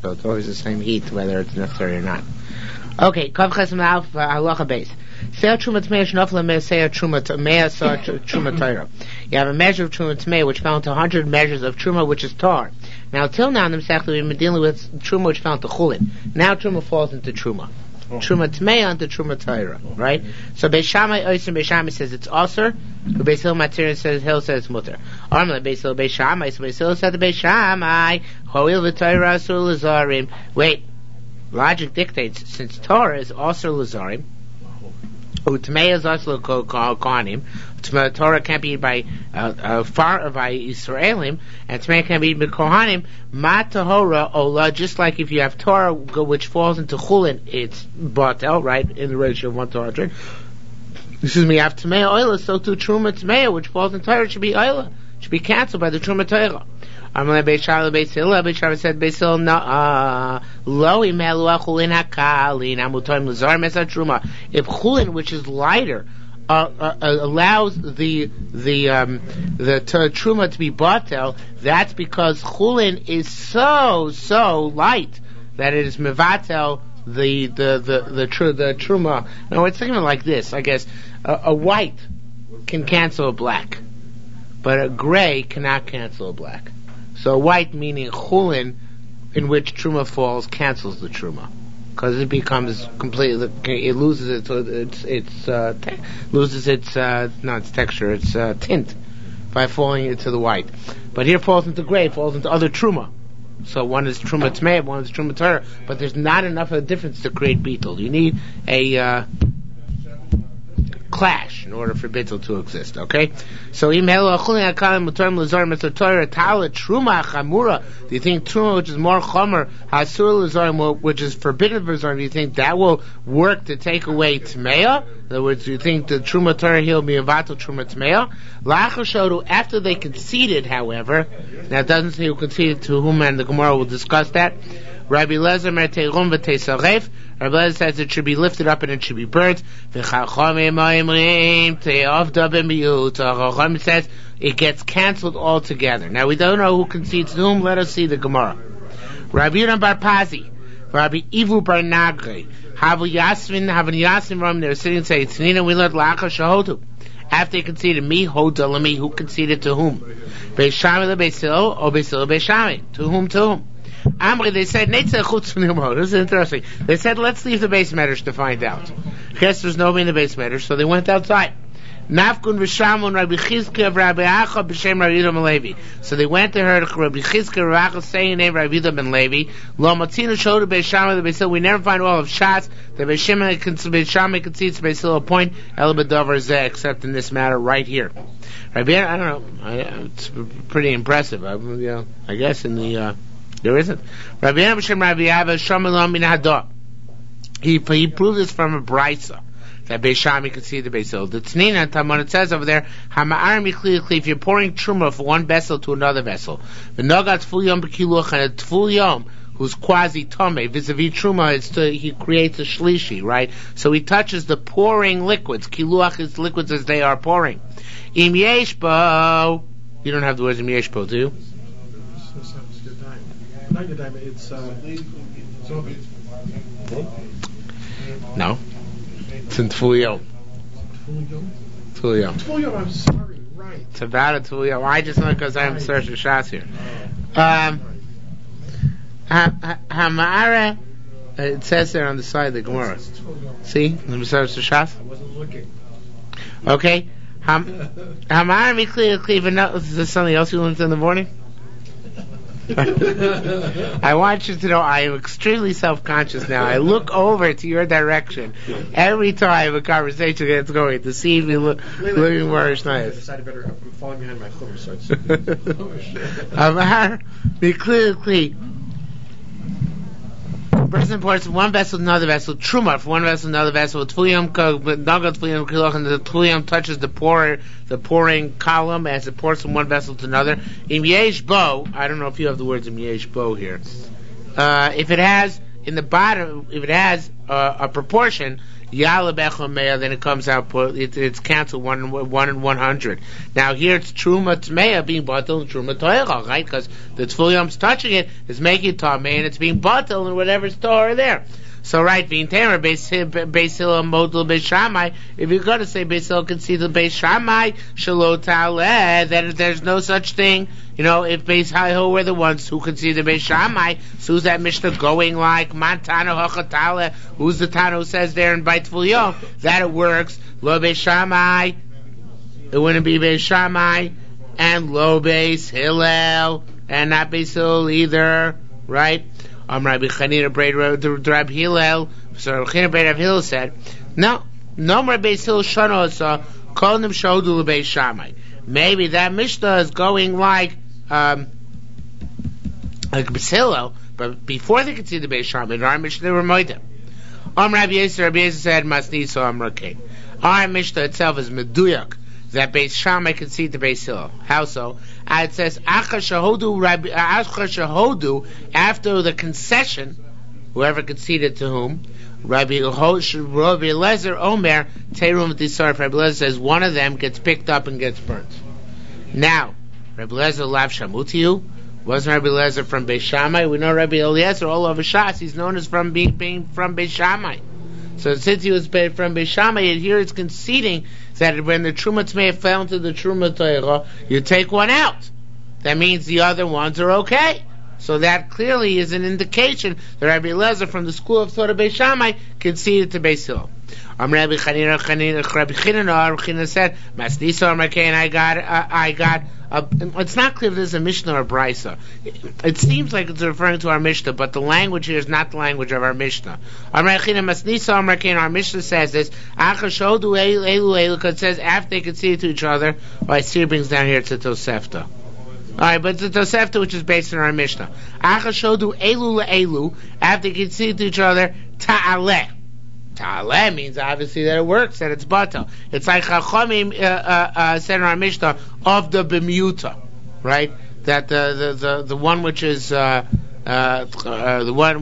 So it's always the same heat, whether it's necessary or not. Okay, Kav Chesem Alf Halacha Beis. Seir Truma Tmei Shnofla Mei Seir Truma Tmei Sar Truma Torah. You have a measure of Truma Tmei which fell into 100 measures of Truma, which is tar. Now, till now in the Masechta we've been dealing with Truma which fell into Chulin. Now Truma falls into Truma. Truma Tmei onto Truma Torah, right? So Beis Shammai Oyser Beis Shammai says it's Aser. Beis Hillel Matir says it's Mutter. Armla Beis Hillel Beis Shammai. So Beis Hillel said to Beis Shammai, Hoil v'Torah Asur Lazarim. Wait. Logic dictates, since Torah is also Lazarim, Utmei is also Kohanim, Torah can't be by Israelim, and Tmei can't be by Kohanim, Ma Tahora Ola, just like if you have Torah which falls into Chulin, it's Batel, right, in the ratio of 1 to 100. Excuse me, you have Tmei Oila, so too Truma Tmei, which falls in Torah, should be Oila, should be cancelled by the Truma Torah. Amalei Beis Shammai Beis Hillel. Beis Shammai said Beis Hillel lo imelu chulin hakalin amutoim lazarim es truma. If chulin, which is lighter, allows the truma to be batel, that's because chulin is so light that it is mevatel the truma. Now it's thinking like this, I guess. A white can cancel a black, but a gray cannot cancel a black. So white, meaning chulin, in which truma falls, cancels the truma, because it becomes completely. It loses its texture, its tint, by falling into the white. But here falls into gray, falls into other truma. So one is truma tmei, one is truma torah. But there's not enough of a difference to create beetle. You need a clash in order for bittul to exist. Okay, so do you think truma, which is more chomer, hasur lazarim, which is forbidden for zarim, do you think that will work to take away tmeya? In other words, do you think the truma torah will be avatul truma tmeya? After they conceded, however, now it doesn't say who conceded to whom, and the Gemara will discuss that. Rabbi Lezer merteilum v'teisaref. Rabbi Lezer says it should be lifted up and it should be burnt. Chachamim says it gets cancelled altogether. Now we don't know who concedes to whom. Let us see the Gemara. Rabbi Yehuda bar Pazi, Rabbi Ivu bar Nagre, Havu Yasmin Ram. They were sitting and saying, "Tznina, we learned Lacha Shahotu." After they conceded, me Hodalami, who conceded to whom? Beis Shammai Beis Hillel, or Beis Hillel Beis Shammai. To whom? Amri, they said, this is interesting. They said, let's leave the base medrash to find out. Yes, there's nobody in the base medrash, so they went outside. Nafkun v'shamun Rabbi Chizkiah of Rabbi Acha b'shem Rabbi Yehuda ben Levi. So they went to her, Rabbi Chizkiah of Rabbi Acha, saying the name Rabbi Yehuda ben Levi. Lo matzina showed to Beis Shammai, the Beis Hillel. We never find all of Shas. The Beis Shammai concedes to Beis Hillel a point, El b'davar zeh, except in this matter right here. Rabbi, I don't know, it's pretty impressive. I guess in the, there isn't. Rabbi Yehuda Rabbi Abba Shamalom min Hadah. He proved this from a brisa that Beis Shammai could see the Beis Hillel. The Tznina Talmud, it says over there, Hama'ar mikli, if you're pouring truma from one vessel to another vessel, the Nogat Tful Yom B'Kiluach, and a Tful Yom who's quasi tome vis-a-vis truma, he creates a shlishi, right? So he touches the pouring liquids. Kiluach is liquids as they are pouring. Im yeshbo. You don't have the words im yeshbo, do you? Not your diamond, it's no. It's in Tfulio. Tfulio, I'm sorry, right. It's about a Tfulio. I just know because I'm searching shots here. Hamara, it says there on the side of the Gemara. See? Let me search the shots. I wasn't looking. Okay. Hamara Mikli, is there something else you learned in the morning? I want you to know I am extremely self-conscious now. I look over to your direction every time a conversation gets going to see if you looking more nice. I decided better. I'm falling behind my chumr, so it's Amar Mikli. Person pours from one vessel to another vessel, truma from one vessel to another vessel, Tfuliyam Kiloch, and the Tfuliyam touches the pouring column as it pours from one vessel to another. Im yesh bo, I don't know if you have the words im yesh bo here. If it has in the bottom, if it has a proportion, Yala Bechel Meah, then it comes out, it's canceled 1 in 100. Now here it's Truma Tmeah being batel and Truma Toicha, right? Because the Tzful Yom's touching it is making it Tameh, and it's being batel and whatever's Torah there. So right, being Tamer, Beis Hillel Model Beis Shammai, if you're going to say Beis Hillel can see the Beis Shammai, Shalot Taleh, then there's no such thing. You know, if Beis Hillel were the ones who could see the Beis Shammai, so who's that Mishnah going like? Mantana Hachatale, who's the Tana who says there in Beit Tzful Yom that it works? Lo Beis Shammai, it wouldn't be Beis Shammai, and Lo Beis Hillel, and not Beis Hillel either, right? Rabbi Chanina Brei Rabbi Hillel, so Rabbi Chanina Brei Rabbi Hillel said, no more Beis Hillel Shana Osa, call them Shodu Beis Shammai. Maybe that Mishnah is going like Beis Hillel, but before they could see the Beis Shammai, in our Mishnah they were Moedim. Rabbi Yisrael said, Masnisa Amrakein. Our Mishnah itself is Meduyak, that Beis Shammai can see the Beis Hillel. How so? It says, Acha Shahodu, after the concession, whoever conceded to whom, Rabbi Eliezer Omer, Terum Tisar, Rabbi Eliezer says, one of them gets picked up and gets burnt. Now, Rabbi Eliezer Lav Shamutiyu, wasn't Rabbi Eliezer from Beis Shammai? We know Rabbi Eliezer all over Shas, he's known as from being from Beis Shammai. So since he was from Beis Shammai, and here it's conceding that when the Truma Tmeah fell into the Truma Torah, you take one out. That means the other ones are okay. So that clearly is an indication that Rabbi Eliezer from the school of Torah Beis Shammai conceded to Beis Hillel. Rabbi Chanina said, Masnisa Markein, I got. It's not clear if this is a Mishnah or a Brisa. It seems like it's referring to our Mishnah, but the language here is not the language of our Mishnah. Our Mishnah says this, because it says after they conceded to each other. Well, Sir brings down here to Tosefta. Alright, but it's the Tosefta which is based on our Mishnah. After they conceded to each other, Ta'aleh. Ta'aleh means obviously that it works, that it's batal. It's like Chachamim said in our Mishnah of the Bemuta, right? That the one which is the one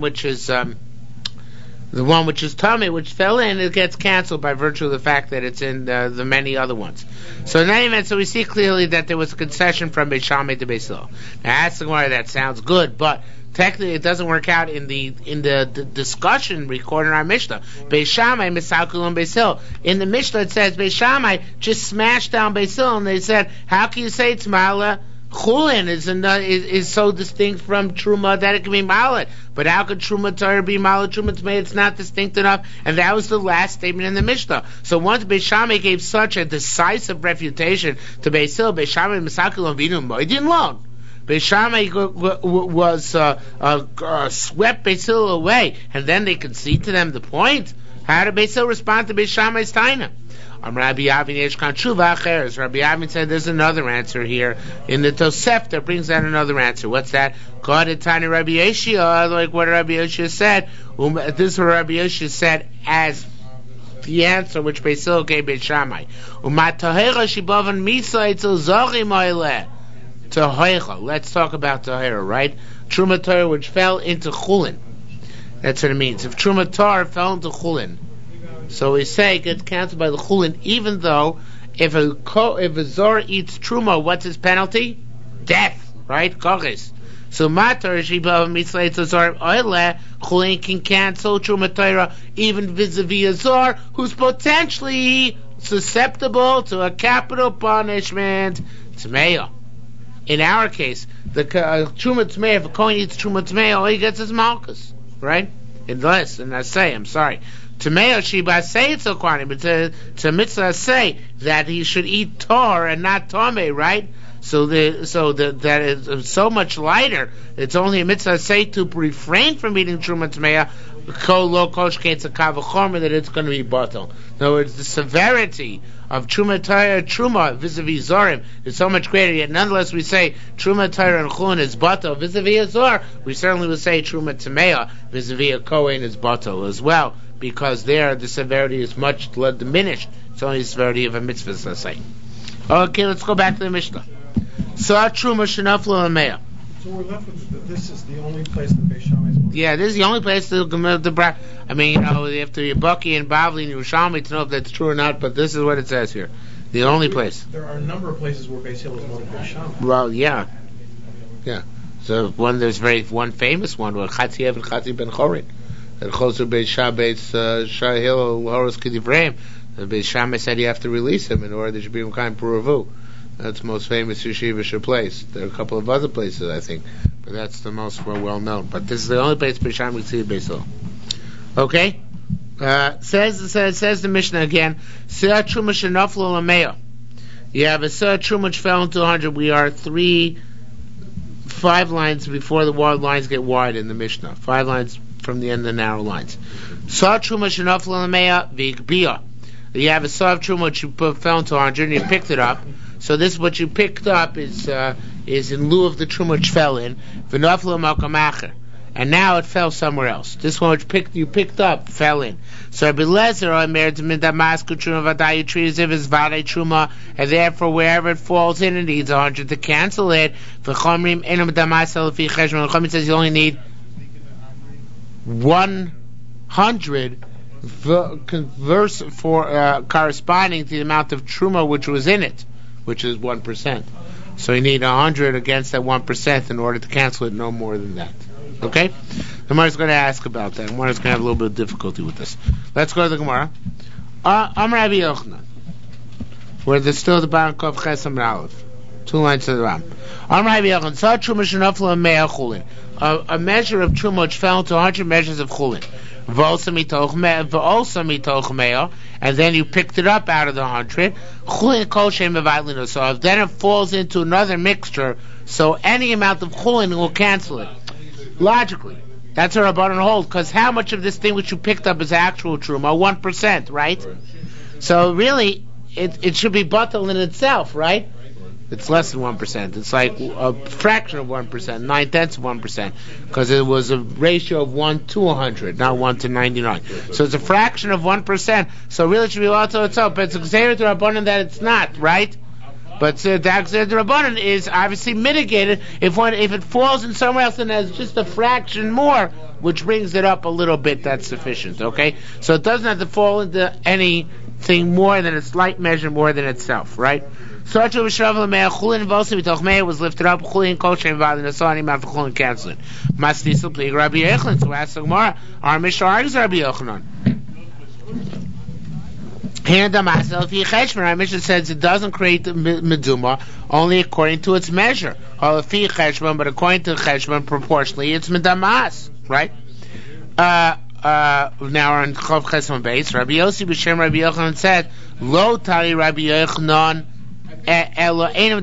which is tummy, which fell in, it gets canceled by virtue of the fact that it's in the many other ones. So in any event, so we see clearly that there was a concession from Beis Shammai to Beis Hillel. Now asking why that sounds good, but technically it doesn't work out in the discussion recorded in our Mishnah. Beis Shammai misakul on Beis Hillel. In the Mishnah it says Beis Shammai just smashed down Beis Hillel, and they said, how can you say it's Mala? Chulin is so distinct from Truma that it can be Malat. But how could Truma Torah be Malat? Truma Tmeah, it's not distinct enough. And that was the last statement in the Mishnah. So once Beis Shammai gave such a decisive refutation to Beis Hillel, Beis Shammai Misakil on Vinu Moedin Long. Beis Shammai was swept Beis Hillel away, and then they concede to them the point. How did Beis Hillel respond to Beis Shammai's taina? Rabbi Yavin said there's another answer here. In the Tosefta brings out another answer. What's that? God at Tani Rabbi Yeshua, like what Rabbi Yeshua said. This is what Rabbi Yeshua said as the answer which Beis Hillel gave Beis Shammai. Let's talk about Tahira, right? Truma Torah which fell into Chulin. That's what it means. If Truma Torah fell into Chulin, so we say it gets canceled by the Chulin, even though if a Zor eats Truma, what's his penalty? Death, right? Kochis. So Matar Shiba Mitzleit Zor Oile, Chulin can cancel Truma Torah even vis-a-vis a Zor who's potentially susceptible to a capital punishment. Tmeah. In our case, the Truma Tmeah, if a Kohen eats Truma Tmeah, all he gets is Malchus, right? Unless, and I say, I'm sorry, Tmeah Shiba say it's a Kohen, but to Mitzvah say that he should eat Tor and not Tomei, right? So that is so much lighter. It's only a Mitzvah say to refrain from eating Truma Tmeah, that it's going to be bottle. In other words, the severity of Truma Torah Truma vis-a-vis Zorim is so much greater, yet nonetheless we say Truma Torah and Chulin is bottle vis-a-vis a Zor. We certainly would say Truma Tmeah vis-a-vis a Kohen is bottle as well, because there the severity is much diminished. It's only the severity of a mitzvah, let's say. Okay, let's go back to the Mishnah. So Truma Shenaflu L'Meah. So we're left with this is the only place that Beis Shammai is. Yeah, this is the only place the I mean, you have to be Bucky and Bavli and Yerushalmi to know if that's true or not, but this is what it says here. The only place. There are a number of places where Beis Hillel is more than Beis Shammai. Well, yeah. So there's one famous one where Chatzi Ev and Chatzi Ben Chorin. That Chosu Beis Shah Hillel Horos Kedivrayim. The Beis Shammai said you have to release him in order that you be Mekayim Puravu. That's the most famous yeshivish place. There are a couple of other places, I think, but that's the most well known. But this is the only place Beis Shammai can see the Beis Hillel. Okay? Says the Mishnah again. Seah Truma Shenaflo Lameya. You have a Seah Truma which fell into 100. We are 5 lines before the wide lines get wide in the Mishnah. 5 lines from the end of the narrow lines. Seah Truma Shenaflo Lameya V'Gbiyah. You have a Seah Truma which you fell into 100 and you picked it up. So this what you picked up is in lieu of the truma which fell in, v'naflo malkam acher, and now it fell somewhere else. This one which you picked up fell in. So Rabbi Lezer omer midamasku truma vaday, you treat as if it's vaday truma, and therefore wherever it falls in, it needs 100 to cancel it. V'chomrim enam damasel lefi cheshbon. Chomrim says you only need 100 converse for corresponding to the amount of truma which was in it, which is 1%. So you need 100 against that 1% in order to cancel it, no more than that. Okay? The Gemara is going to ask about that. The Gemara is going to have a little bit of difficulty with this. Let's go to the Gemara. Amar Rabbi Yochanan, where there's still the bottom of Ches Amar Aleph. 2 lines to the Ram. Amar Rabbi Yochanan, Sa Truma Shenafla Mea Chulin. A measure of Truma which fell into 100 measures of Chulin. And then you picked it up out of the 100. So if then it falls into another mixture, so any amount of chulin will cancel it. Logically, that's what Rabbanan hold, because how much of this thing which you picked up is actual truma? 1%, right? So really, it should be batel in itself, right? It's less than 1%. It's like a fraction of 1%, 9/10 of 1%, because it was a ratio of 1 to 100, not 1 to 99. So it's a fraction of 1%. So really, it should be also itself. But it's Gzeirah to Rabbanan that it's not, right? But the Gzeirah to Rabbanan is obviously mitigated if it falls in somewhere else and has just a fraction more, which brings it up a little bit. That's sufficient. Okay, so it doesn't have to fall into anything more than a slight measure more than itself, right? So Chulin was lifted up. Chulin kosher and saw any amount of Chulin canceling. Mastisel plig Rabbi Yochanan. So ask the Gemara, our Mishnah argues Rabbi Yochanan. Our Mishnah says it doesn't create the meduma only according to its measure. But according to cheshbon, proportionally, it's medamas, right? Now we're on Chav Chesman base. Rabbi Yossi b'shem Rabbi Yochanan said, "Lo tari Rabbi Yochanan." This is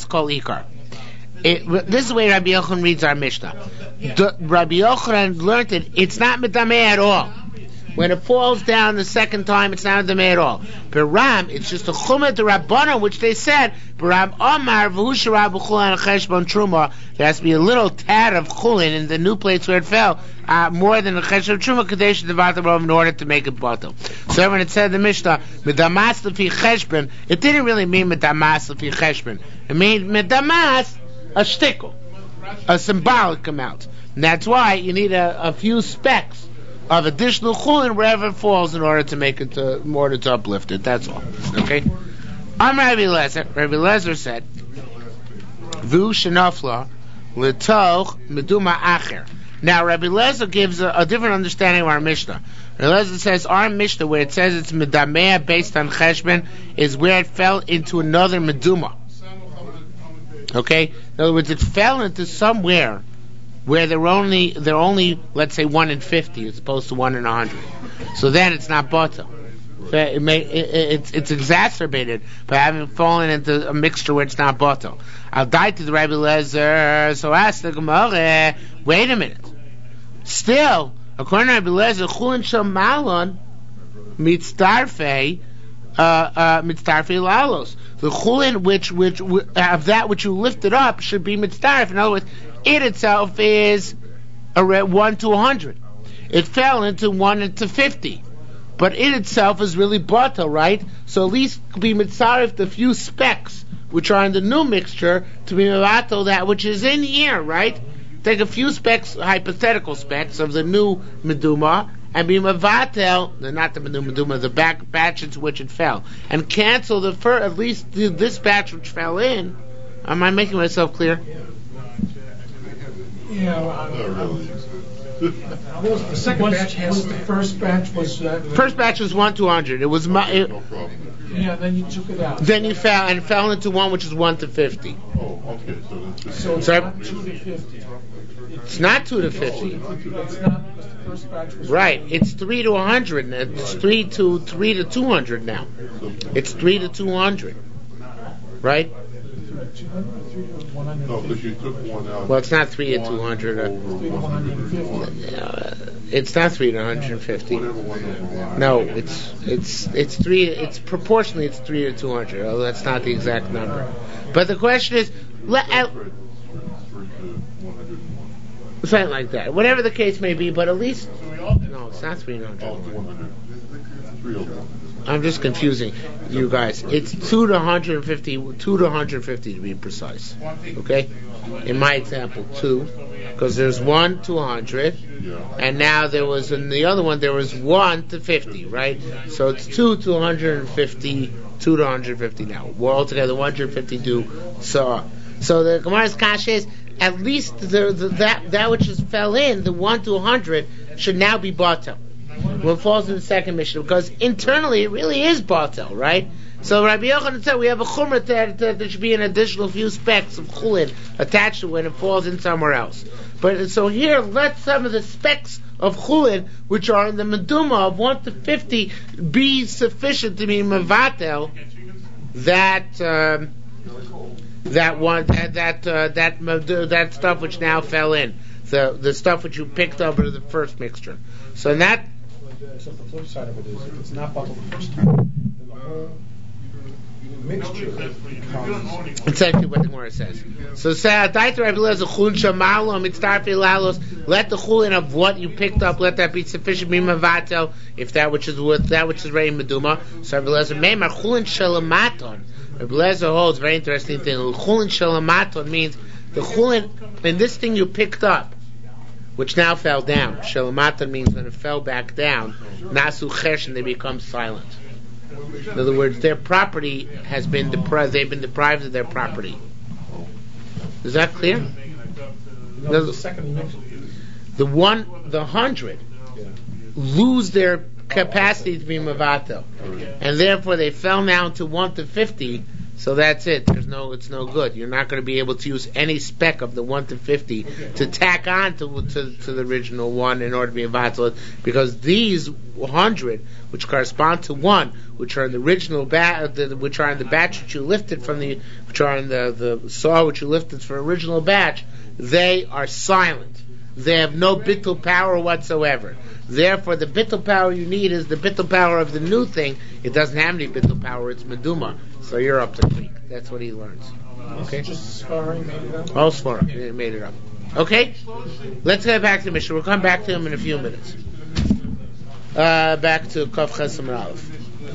the way Rabbi Yochanan reads our Mishnah. Rabbi Yochanan learned that it's not medameh at all. When it falls down the second time, it's not medameh at all. Ram, it's just a chumah to Rabbanan, which they said, Ram Omar v'hushara b'chulin cheshbon truma. There has to be a little tad of chulin in the new place where it fell, more than a cheshbon truma kadesh devatar in order to make it batel. So when it said the Mishnah medamas lefi cheshbon, it didn't really mean medamas lefi cheshbon. It means medamas a shtickle, a symbolic amount. And that's why you need a few specks of additional chulin wherever it falls in order to make it in order to uplift it. That's all. Okay. I'm Rabbi Lezer. Rabbi Lezer said, "Vu shenafla l'toch meduma acher." Now Rabbi Lezer gives a different understanding of our Mishnah. Rabbi Lezer says our Mishnah, where it says it's medamea based on cheshbon, is where it fell into another meduma. Okay. In other words, it fell into somewhere where they're only let's say 1 in 50 as opposed to 1 in 100. So then it's not batel. It's exacerbated by having fallen into a mixture where it's not batel. I'll die to the Rabbi Lezer. So ask the Gemara. Wait a minute. Still, according to Rabbi Lezer, chulin shel malon mitzdarfei lalos. The chulin which of that which you lifted up should be mitzdarf. In other words, it itself is 1 to 100. It fell into 1 into 50. But it itself is really batel, right? So at least be mitzaref the few specks which are in the new mixture, to be mevatel that which is in here, right? Take a few specks, hypothetical specks of the new meduma, and be mevatel, not the new meduma, the batch into which it fell, and cancel the at least this batch which fell in. Am I making myself clear? Yeah. The second batch has the first batch was first batch was 1 to 100. It was yeah. Then you took it out. Then you fell into one which is 1 to 50. Oh, okay. So it's not 2 to 50. It's not 2 to 50. It's not because the first batch was right. It's 3 to 100. And it's 3 to 200 now. It's 3 to 200. Right. 200, 3 to 150. No, because you took one out. Well, it's not 3 to 200. 3 to 150. It's not 3 to 150. No, it's 3. It's proportionally it's 3 to 200. Although that's not the exact number. But the question is, something like that. Whatever the case may be, but at least no, it's not 300. I'm just confusing you guys. It's 2 to 150. 2 to 150 to be precise. Okay. In my example, 2, because there's 1 to 100, and now there was in the other one there was 1 to 50, right? So it's 2 to 150, 2 to 150 now. We're all together 150 do. So the Gemara's kasha is at least that which just fell in the 1 to 100 should now be batel. When it falls in the second mission, because internally it really is batel, right? So Rabbi Yochanan said we have a chumrah that there should be an additional few specks of chulin attached to it when it falls in somewhere else. But so here, let some of the specks of chulin, which are in the meduma of 1 to 50, be sufficient to be mevatel that stuff which now fell in, the stuff which you picked up in the first mixture. So that. So the flip side of it is, if it's not bottled the first time, then the whole mixture becomes. Exactly what the Gemara says. So say, let the chulin of what you picked up, let that be sufficient mimavatel, if that which is ready meduma. So Rabbi Lezer meimar chulin shalamaton. Rabbi Lezer holds very interesting thing. Chulin shalamaton means the chulin in this thing you picked up, which now fell down. Shalamata means when it fell back down, nasu chesh, and they become silent. In other words, their property has been deprived. They've been deprived of their property. Is that clear? The second mix. The 100 lose their capacity to be mavato, and therefore they fell down to 1 to 50. So that's it. It's no good. You're not going to be able to use any speck of the 1 to 50 to tack on to the original one in order to be a vatal, because these 100, which correspond to 1, which are in the original which are in the batch which you lifted from which are in the saw which you lifted for original batch, they are silent. They have no bittul power whatsoever. Therefore, the bittul power you need is the bittul power of the new thing. It doesn't have any bittul power. It's meduma. So you're up to Greek. That's what he learns. Okay. Just Sfarim made it up. All Sfarim made it up. Okay. Let's get back to Mishnah. We'll come back to him in a few minutes. Back to Kaf Chesam Aleph.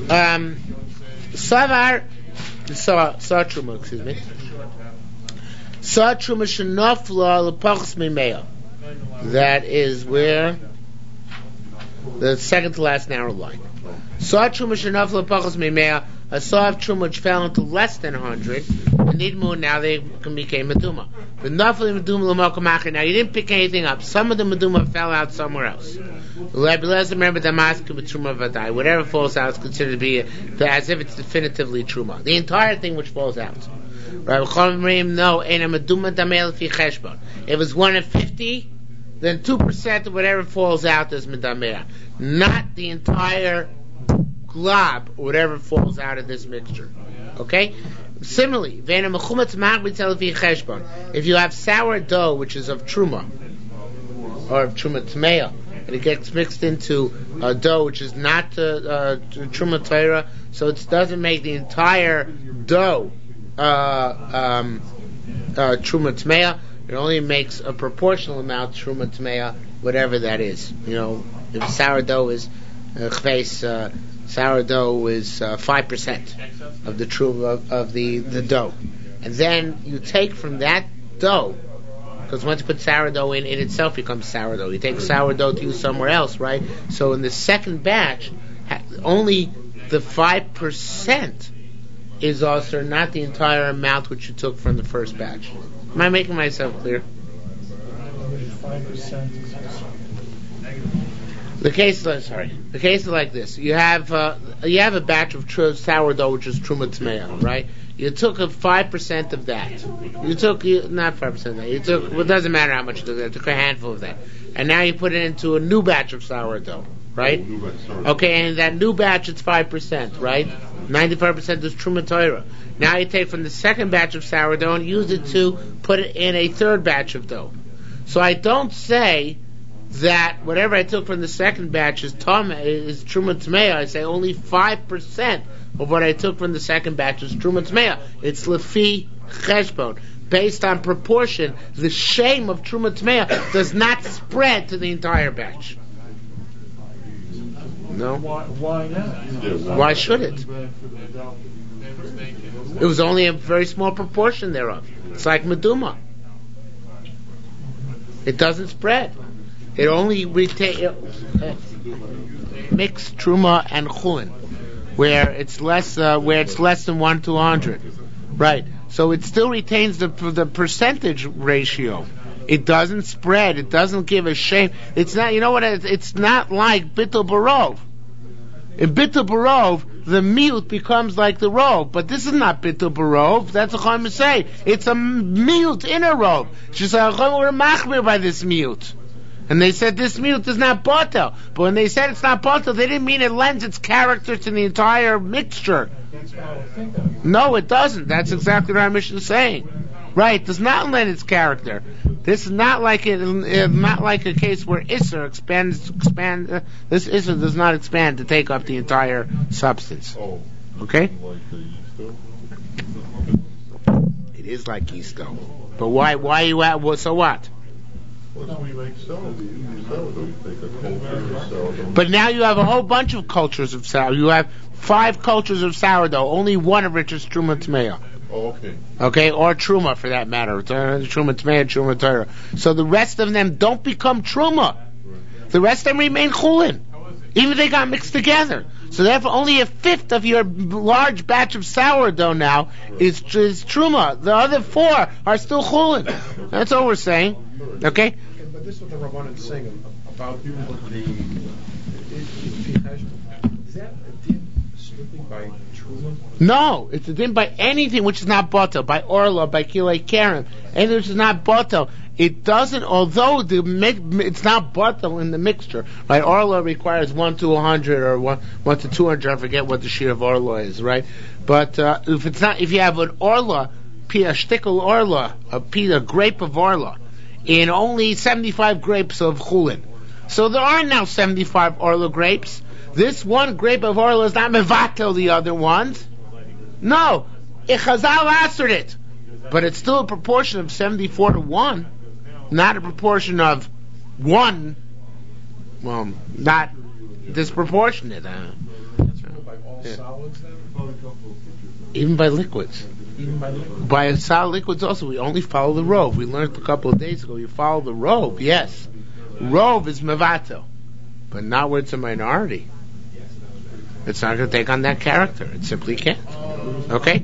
Savar Truma. Excuse me. Sa Truma Shenafla Lepachs Mimea. That is where the second to last narrow line. Saw truma shenafla pachos mimea, a saw of truma which fell into less than 100, and nidmu, now they became meduma. But nafli meduma l'makom acher. Now you didn't pick anything up. Some of the meduma fell out somewhere else. Rabbi Lezer remember damasku with truma vadai. Whatever falls out is considered to be as if it's definitively truma. The entire thing which falls out. Rabbi Chachamim no, ain't a meduma damei lefi cheshbon. If it was 1 in 50. Then 2% of whatever falls out is medamea, not the entire glob or whatever falls out of this mixture. Okay. Similarly, if you have sourdough which is of truma or of truma tmeya, and it gets mixed into a dough which is not truma teira, so it doesn't make the entire dough truma tmeya. It only makes a proportional amount truma tmeya, whatever that is. You know, if sourdough is sourdough is 5% of the truma of the dough. and then you take from that dough, because once you put sourdough in, it itself becomes sourdough. You take sourdough to use somewhere else, right? So in the second batch, only the 5% is also not the entire amount which you took from the first batch. Am I making myself clear? 5% is The case is like this. You have a batch of sourdough which is truma tmeya, right? You took 5% of that. Not 5% of that. It doesn't matter how much you took. You took a handful of that, and now you put it into a new batch of sourdough, right? Okay, and that new batch it's 5%, right? 95% is truma Torah. Now you take from the second batch of sourdough and use it to put it in a third batch of dough. So I don't say that whatever I took from the second batch is truma tmeya. I say only 5% of what I took from the second batch is truma tmeya. It's lefi cheshbon, based on proportion. The shame of truma tmeya does not spread to the entire batch. No. Why not? Why should it? It was only a very small proportion thereof. It's like meduma. It doesn't spread. It only mixed truma and chulin, where it's less than 1:100, right? So it still retains the percentage ratio. It doesn't spread. It doesn't give a shame. It's not. You know what? It's not like bittul barov. In bittul barov, the miut becomes like the rov, but this is not bittul barov. That's what Chaim say. It's a miut in a rov. She said, "We're machmir by this miut." And they said this miut is not batel. But when they said it's not batel, they didn't mean it lends its character to the entire mixture. No, it doesn't. That's exactly what our mission is saying. Right? It does not lend its character. This is not like not like a case where Isser expands. This Isser does not expand to take up the entire substance. Okay? It is like yeast dough. But why you at? So what? But now you have a whole bunch of cultures of sourdough. You have 5 cultures of sourdough, only one of which is truma tmeya. Okay, or truma for that matter. Truma tmeya, truma Torah. So the rest of them don't become truma. The rest of them remain chulin, even if they got mixed together. So therefore, only a fifth of your large batch of sourdough now is truma. The other 4 are still chulin. That's all we're saying. Okay. But this is what the Rabbanan is saying about the is that a din strictly by truma? No, it's a din by anything which is not batel, by orla, by kilei keren, anything which is not batel. It doesn't, although it's not batel in the mixture. Right? Orla requires 1 to 100 or 1 to 200. I forget what the shear of orla is, right? But if you have an orla, a shtickle orla, a grape of orla, in only 75 grapes of chulin. So there are now 75 orla grapes. This one grape of orla is not mevatel the other ones. No, Chazal answered it, but it's still a proportion of 74 to 1, not a proportion of 1. Well, not disproportionate. By all solids then? Even by liquids. By solid liquids also, we only follow the rove. We learned a couple of days ago, you follow the rove, yes. Rove is mevatel, but not where it's a minority. It's not going to take on that character. It simply can't. Okay?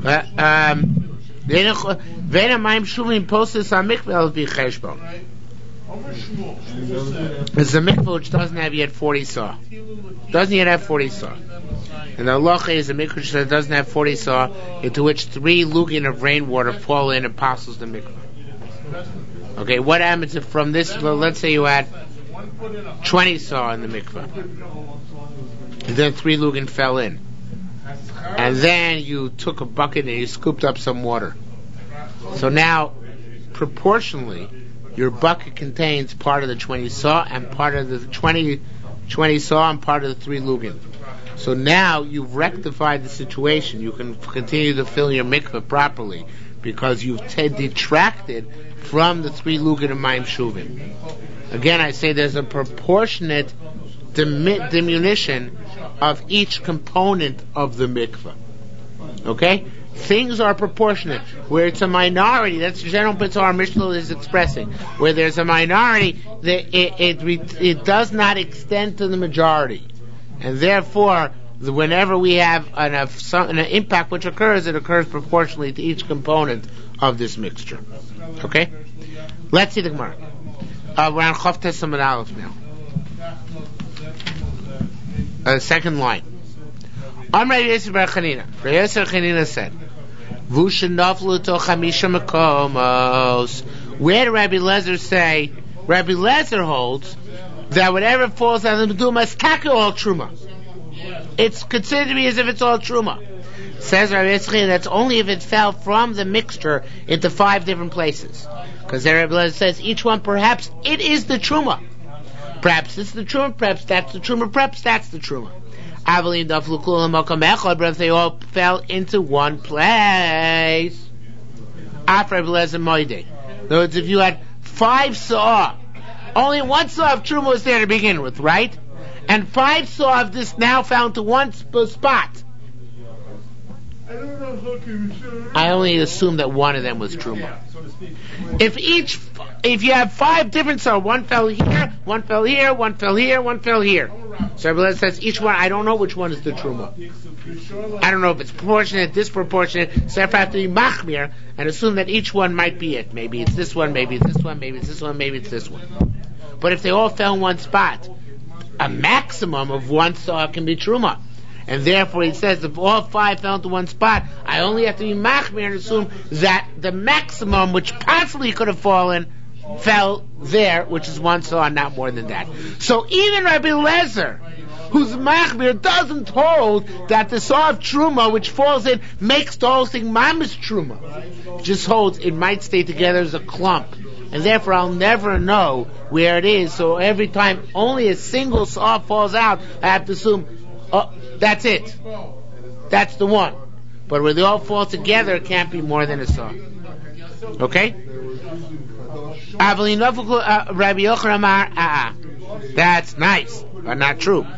It's a mikveh which doesn't have yet 40 saw. Doesn't yet have 40 saw. And the halacha is a mikveh which doesn't have 40 saw, into which 3 lugin of rainwater fall in and passes the mikveh. Okay, what happens if from this, let's say you had 20 saw in the mikveh, and then 3 lugin fell in, and then you took a bucket and you scooped up some water. So now, proportionally, your bucket contains part of the 20 saw and part of the 20 saw and part of the 3 lugin. So now you've rectified the situation. You can continue to fill your mikveh properly because you've detracted from the 3 lugin of mayim shuvim. Again, I say there's a proportionate diminution of each component of the mikveh. Okay? things are proportionate. Where it's a minority, that's the general principle our Mishnah is expressing. Where there's a minority, it does not extend to the majority. And therefore, whenever we have an impact which occurs, it occurs proportionally to each component of this mixture. Okay? Let's see the Gemara. We're on Chof Tes Amud Aleph now. Second line. Amar Yosef bar Chanina. Yosef Chanina said, "V'ushenaflu to chamisha makomos." Where did Rabbi Lezer say? Rabbi Lezer holds that whatever falls out of the meduma is taka all truma. It's considered to be as if it's all truma. Says Rabbi Yosef Chanina, that's only if it fell from the mixture into 5 different places. Because there Rabbi Lezer says each one perhaps it is the truma. Perhaps it's the truma, perhaps that's the truma, perhaps that's the truma. But if they all fell into one place. In other words, if you had 5 saw, only 1 saw of truma was there to begin with, right? And 5 saw of this now found to one spot. I only assume that one of them was truma. If you have 5 different saw, one fell here, one fell here, one fell here, one fell here. So Rabbi Lezer says each one, I don't know which one is the truma. I don't know if it's proportionate, disproportionate, so I have to be machmir and assume that each one might be it. Maybe it's this one, maybe it's this one, maybe it's this one, maybe it's this one. But if they all fell in one spot, a maximum of 1 saw can be truma. And therefore he says if all 5 fell into one spot, I only have to be machmir and assume that the maximum which possibly could have fallen fell there, which is 1 saw, not more than that. So even Rabbi Lezer, who's machmir, doesn't hold that the saw of truma which falls in makes the whole thing mamish truma. Just holds it might stay together as a clump, and therefore I'll never know where it is. So every time only a single saw falls out, I have to assume, oh, that's it. That's the one. But where they all fall together, it can't be more than a saw. Okay? Rabbi Yochanan Amar, that's nice, but not true.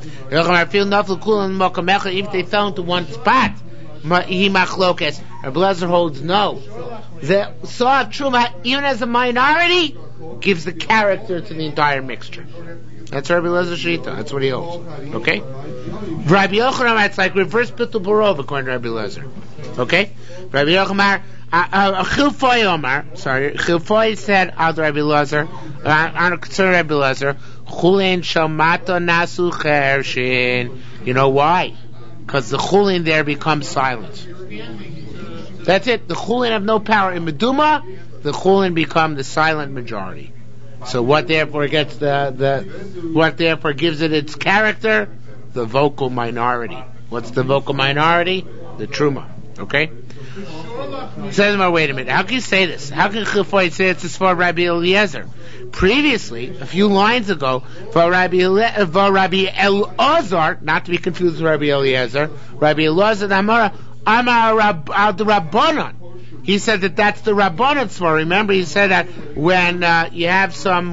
If they fell into one spot, he machlokes. Rabbi Lezer holds no. The saw of truma, even as a minority, gives the character to the entire mixture. That's Rabbi Lezer Shita. That's what he holds. Okay? Rabbi Yochanan, it's like reverse Bittul Barov according to Rabbi Lezer. Okay? Rabbi Yochanan, Chilfoi Omar, Chilfoi said, Ad Rabbi Lezer, on a concern Rabbi Lezer, Chulin Shalmata Nasu Chershin. You know why? Because the Chulin there becomes silent. That's it. The Chulin have no power. In Meduma, the Chulin become the silent majority. So what therefore gets what therefore gives it its character? The vocal minority. What's the vocal minority? The truma. Okay? Says, wait a minute. How can you say this? How can Chilfoi say it's as far Rabbi Eliezer? Previously, a few lines ago, for Rabbi Elazar, not to be confused with Rabbi Eliezer, Rabbi Elazar Amar the Rabbanon. He said that that's the Rabbanon Svar. Remember, he said that when you have some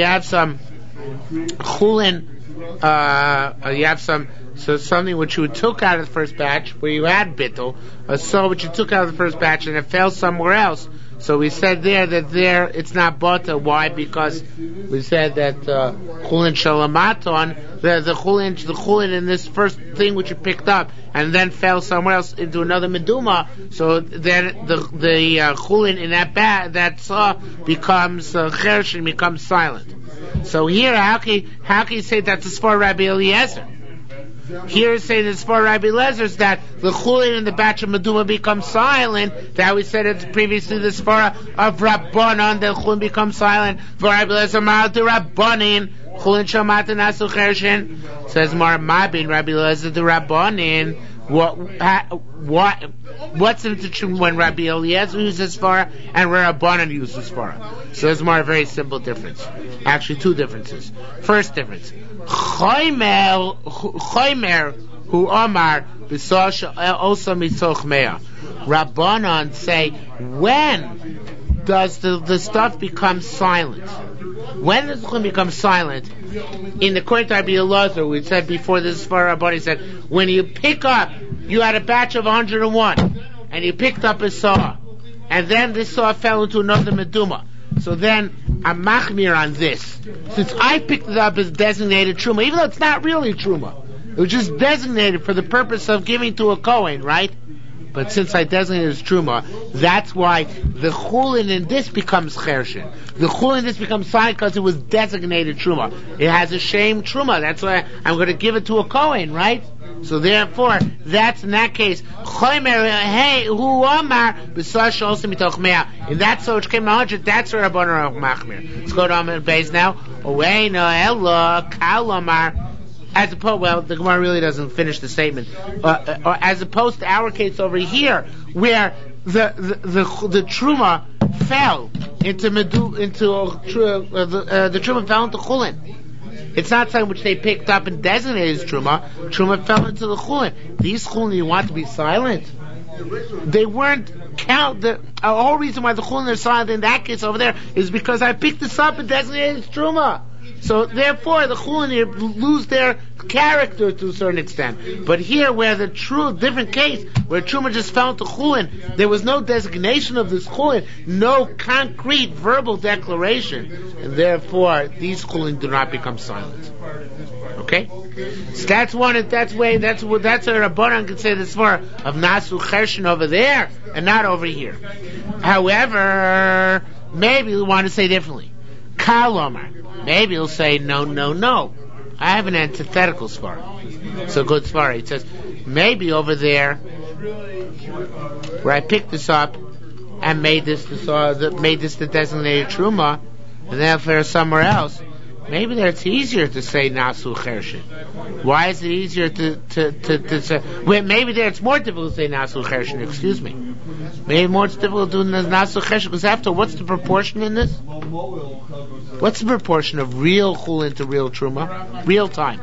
chulin, you have something which you took out of the first batch, where you had bittul, a saw which you took out of the first batch and it fell somewhere else. So we said there it's not bata. Why? Because we said that chulin shalamaton, the chulin in this first thing which you picked up and then fell somewhere else into another meduma. So then the chulin in that saw becomes chershin, becomes silent. So here, how can you say that's as far Rabbi Eliezer? Here is saying as far Rabbi Lezer is that the chulin in the batch of meduma becomes silent. That we said it's previously the svara of Rabbanon, the chulin becomes silent. For Rabbi Lezer ma'al the Rabbanin, chulin shamata nasu chershin. Says Mar Mabin, Rabbi Lezer the Rabbanin. What's the difference when Rabbi Eliezer uses svara and where Rabbanon uses svara? So there's more a very simple difference. Actually, 2 differences. First difference. Chaymer who Omar b'sasha also mitoch mea. Rabbanon say, when does the stuff become silent? When does it become silent? In the according to Rabbi Elazar, we said before this for Rabbanon, he said, when you pick up, you had a batch of 101. and he picked up a saw, and then this saw fell into another meduma. So then I'm machmir on this. Since I picked it up as designated truma, even though it's not really truma, it was just designated for the purpose of giving to a kohen, right? But since I designated it as truma, that's why the chulin in this becomes chershin. The chulin in this becomes silent because it was designated truma. It has a shame truma. That's why I'm going to give it to a kohen, right? So therefore, that's in that case. Hey, who amar b'sash also mitoch mea. In that so which came to 100, that's where Rabbanan machmir. Let's go to Amid Beis now. Away no ella kalamar. As opposed, well, the Gemara really doesn't finish the statement. As opposed to our case over here, where the truma fell into the truma fell into chulin. It's not something which they picked up and designated as truma. Truma fell into the chulin. These chulin, you want to be silent? They weren't the whole reason why the chulin are silent in that case over there is because I picked this up and designated as truma. So therefore, the chulin lose their character to a certain extent. But here, where the different case, where truma just fell into chulin, there was no designation of this chulin, no concrete verbal declaration, and therefore these chulin do not become silent. Okay, so that's one. That's a Rabbanan can say this for of nasu chershin over there and not over here. However, maybe we want to say differently. Kalomar. Maybe he'll say, no. I have an antithetical svara. So good svara. It says, maybe over there, where I picked this up and made this the designated truma, and then if there's somewhere else, maybe there it's easier to say nasu chershin. Why is it easier to say? Well, maybe there it's more difficult to say nasu chershin. Excuse me. Maybe more difficult to do nasu chershin because after, what's the proportion in this? What's the proportion of real chulin to real truma? Real time.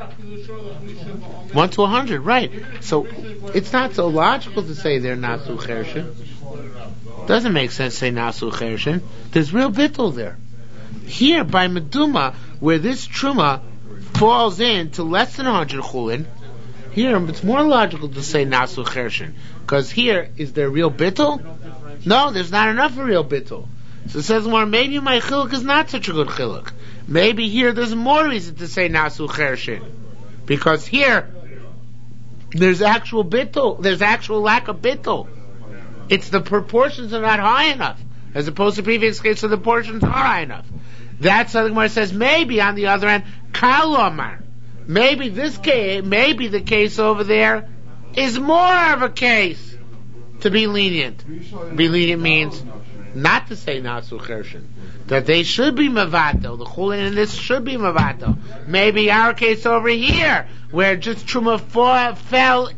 1 to 100, right? So it's not so logical to say they're nasu chershin. Doesn't make sense to say nasu chershin. There's real bittul there. Here by meduma, where this truma falls into less than 100 chulin, here it's more logical to say nasu chershin, because here is there real bittul? No, there's not enough for real bittul. So it says more, maybe my chiluk is not such a good chiluk. Maybe here there's more reason to say nasu chershin, because here there's actual bittul, there's actual lack of bittul. It's the proportions are not high enough, as opposed to previous case, so the portions are high enough. That's how the Gemara says. Maybe on the other end, kalomar. Maybe this case, maybe the case over there is more of a case to be lenient. Be lenient means not to say nasu chershin, that they should be mavato. The chulin in this should be mavato. Maybe our case over here, where just truma fell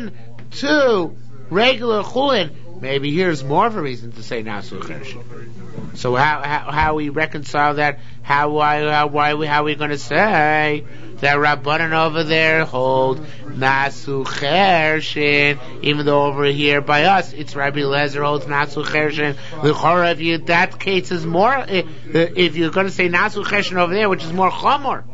into regular chulin, maybe here's more of a reason to say nasu chershin. So how we reconcile that? How are we going to say that Rabbanan over there hold nasu chershin, even though over here by us it's Rabbi Eliezer holds nasu chershin? L'chora, if you that case is more, if you're going to say nasu chershin over there, which is more chamor,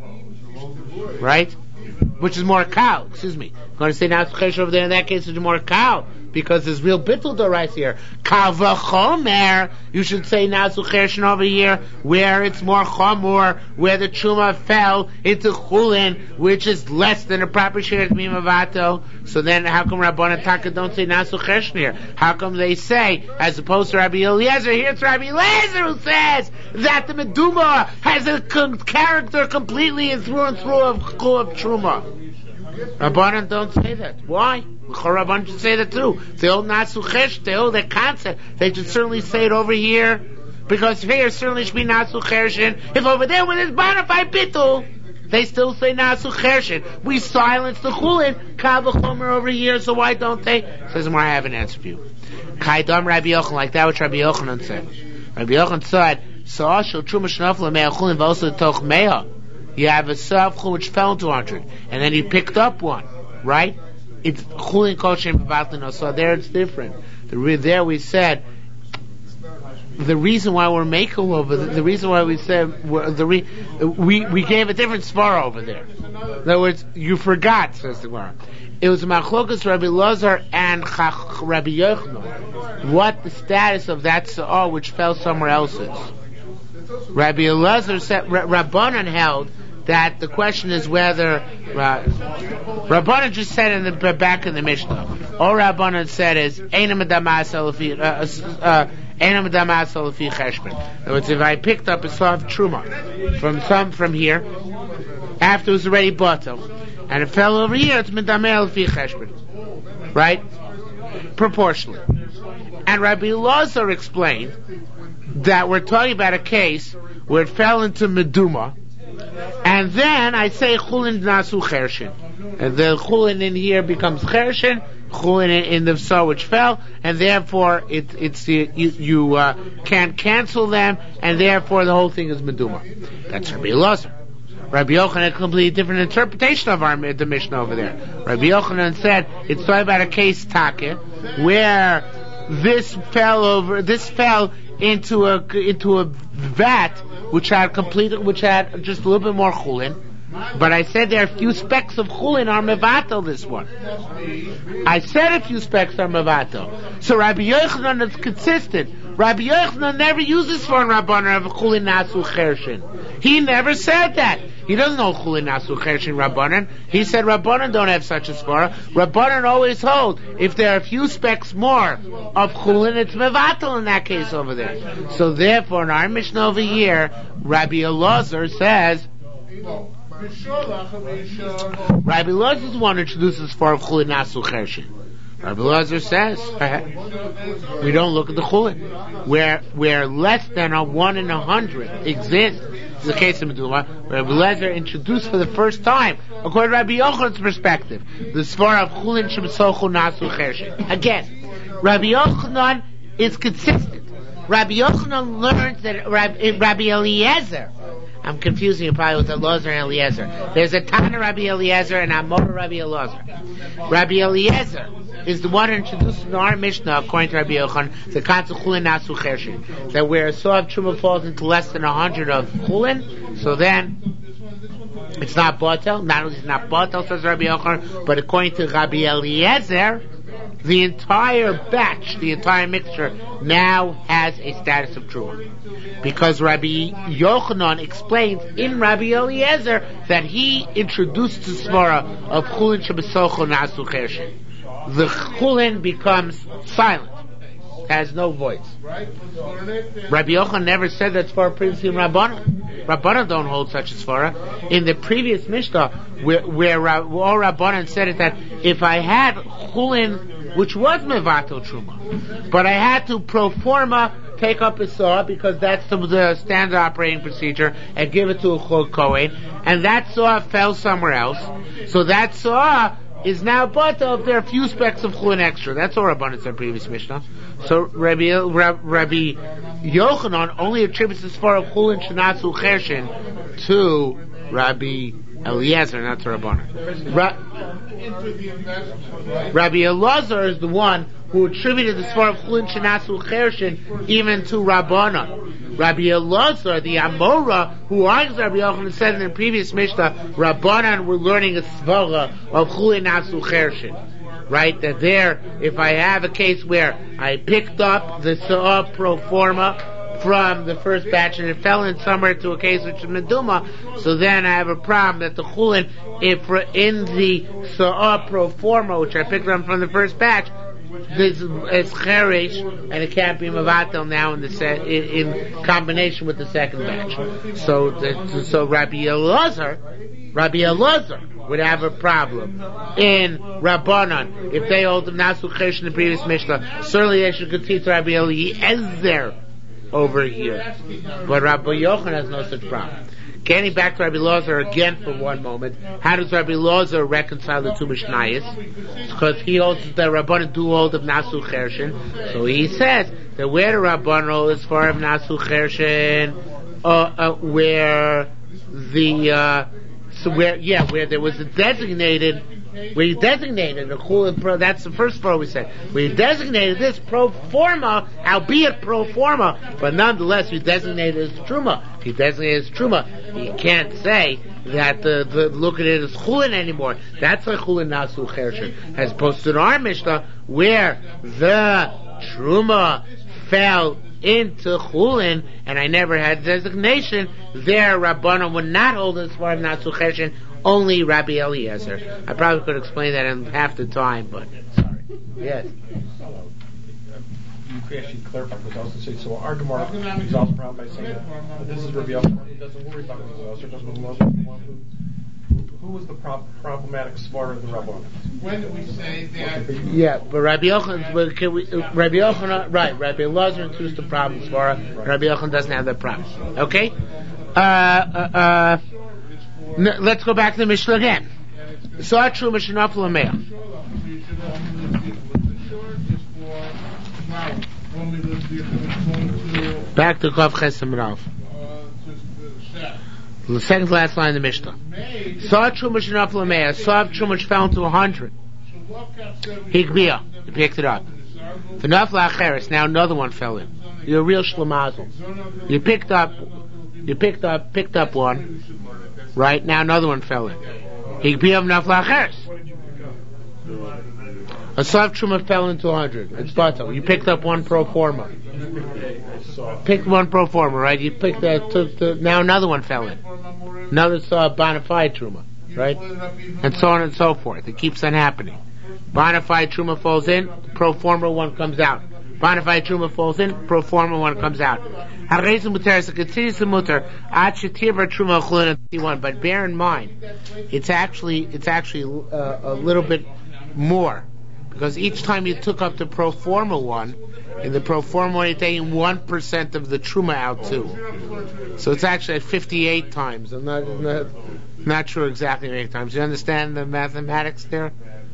right? Which is more cow. Excuse me. Going to say nasu chershin over there in that case is more cow, because there's real bittul dorais here. Kavachomer, you should say nasu chershin over here, where it's more chamor, where the truma fell into chulin, which is less than a proper share of mimavato. So then, how come Rabbanan Taka don't say nasu chershin here? How come they say, as opposed to Rabbi Eliezer, here it's Rabbi Eliezer who says that the meduma has a character completely and through of truma. Rabbanan don't say that. Why? Rabbanan should say that too. They hold nasu chershin, they hold that concept. They should certainly say it over here, because here certainly should be nasu chershin. If over there when it's bonafide bittul, they still say nasu chershin. We silence the chulin, kal v'chomer over here, so why don't they? Says more, I have an answer for you. Kaidam Rabbi Yochanan, like that which Rabbi Yochanan said. Rabbi Yochanan said, Sa'ashel truma shnafla me'ah chulin v'osu toch me'ah. You have a savchul which fell into 100, and then he picked up one, right? It's chulin kosher b'vatlino. So there it's different. There we said the reason why we're makel over the reason why we said we gave a different svara over there. In other words, you forgot, says the Gemara. It was Machlokas Rabbi Lazar and Rabbi Yochanan. What the status of that Sa'ah which fell somewhere else is. Rabbi Lazar said, Rabbanan held that the question is whether Rabbanan just said in the back of the Mishnah. All Rabbanan said is Einam Damas Alafi Cheshbon. In other words, if I picked up a saw of Truma from here, after it was already bottled, and it fell over here, it's Medameh Alafi Cheshbon. Right? Proportionally. And Rabbi Lazar explained that we're talking about a case where it fell into Meduma, and then I say Chulin Nasu Chershin. And the Chulin in here becomes Chershin, Chulin in the saw which fell, and therefore you can't cancel them, and therefore the whole thing is Meduma. That's Rabbi Lazar. Rabbi Yochanan had a completely different interpretation of the Mishnah over there. Rabbi Yochanan said it's talking about a case Take where this fell into a vat which had just a little bit more chulin. But I said there are a few specks of chulin are mevatel this one. I said a few specks are mevatel. So Rabbi Yochanan is consistent. Rabbi Yochanan never uses for Rabbanan of chulin nasu chershin. He never said that. He doesn't know chulin nasu chershin Rabbanan. He said Rabbanan don't have such a svara. Rabbanan always hold if there are a few specks more of chulin, it's mevatel in that case over there. So therefore, in our Mishnah over here, Rabbi Elazar says. Rabbi Lazar is the one who introduces for chulin nasu chershin. Rabbi Lazar says we don't look at the chulin where less than a 1 in 100 exists. This is the case of Meduma. Rabbi Lazar introduced for the first time, according to Rabbi Yochanan's perspective, the svara of chulin shemsochu nasu chershin. Again, Rabbi Yochanan is consistent. Rabbi Yochanan learns that Rabbi Eliezer. I'm confusing you probably with Elazar and Eliezer. There's a Tana Rabbi Eliezer and Amor Rabbi Elazar. Rabbi Eliezer is the one who introduced in our Mishnah, according to Rabbi Yochanan, the concept of chulin nasu chershin. That where a saw of truma falls into less than 100 of chulin, so then it's not batel. Not only is it not batel, says Rabbi Yochanan, but according to Rabbi Eliezer, the entire batch, the entire mixture, now has a status of truma. Because Rabbi Yochanan explains in Rabbi Eliezer that he introduced the svara of chulin shebesocho nasu chershin. The chulin becomes silent, has no voice. Rabbi Yochanan never said that svara previously in Rabbanan. Rabbanan don't hold such a svara. In the previous Mishnah, where all Rabbanan said it that if I had chulin, which was mevatel truma, but I had to pro forma take up a saw because that's the standard operating procedure and give it to a chol kohen, and that saw fell somewhere else, so that saw is now batel if there are a few specks of chulin extra. That's all Rabbanan said previous Mishnah. So Rabbi Yochanan only attributes this far of chulin shenasu chershin to Rabbi Eliezer, not to Rabbanan. Rabbi Elazar is the one who attributed the svara of chulin shenasu chershin even to Rabbanan. Rabbi Elazar, the Amora, who argues Rabbi Yochanan, said in the previous Mishnah, Rabbanan were learning a svara of chulin nasu chershin. Right? That there, if I have a case where I picked up the sa'ah pro forma from the first batch and it fell in somewhere to a case which is meduma, so then I have a problem that the chulin, if in the sa'ah pro forma, which I picked up from the first batch, this is cheresh, and it can't be mevatel now in combination with the second batch. So Rabbi Elazar would have a problem in Rabbanan if they hold the nasu cheresh in the previous Mishnah. Certainly they should teach Rabbi Eliezer over here, but Rabbi Yochanan has no such problem. Getting back to Rabbi Elazar again for one moment, how does Rabbi Elazar reconcile the two Mishnayos? Because he holds that Rabbanan do hold of Nasu Chershin. So he says that where the Rabbanan hold is far of Nasu Chershin, where there was a designated we designated the chulin pro. That's the first pro we said. We designated this pro forma, albeit pro forma, but nonetheless we designated as truma. If you designate it as truma, you can't say that the look at it as chulin anymore. That's like chulin nasu chersher, as opposed to our Mishnah where the truma fell into chulin, and I never had designation. There, Rabbanan would not hold as far as nasu chersher. Only Rabbi Eliezer. I probably could explain that in half the time, but sorry. Yes. You could actually clarify, because I was going to say, so our Gemara is also proud by saying that this is Rabbi Eliezer who doesn't worry about the Eliezer, doesn't worry about the one who was the problematic smarter than Rabbi. When do we say that? Yeah, but Rabbi Yochanan, Rabbi Yochanan, right? Rabbi Eliezer includes the problem svara. Rabbi Yochanan doesn't have that problem. Okay. Let's go back to the Mishnah again. So our true Mishnah Flamea. Back to Kav Chesem Rav. The second to last line of the Mishnah. Saw Truma Shenafel Me'ah. Saw Truma fell into 100. Higbiya. He picked it up. V'nafla Acheres. Now another one fell in. You're a real shlemazel. You picked up one. Right? Now another one fell in. Higbiya v'nafla Acheres. A soft truma fell into 100. It's bato. You picked up one pro forma. Picked one pro forma, right? You picked now another one fell in. Another saw a bona fide truma, right? And so on and so forth. It keeps on happening. Bona fide truma falls in, pro forma one comes out. Bona fide truma falls in, pro forma one comes out. But bear in mind, it's actually a little bit more. Because each time you took up the pro forma one, in the pro forma one, you're taking 1% of the truma out too. So it's actually at 58 times. I'm not sure exactly how many times. You understand the mathematics there?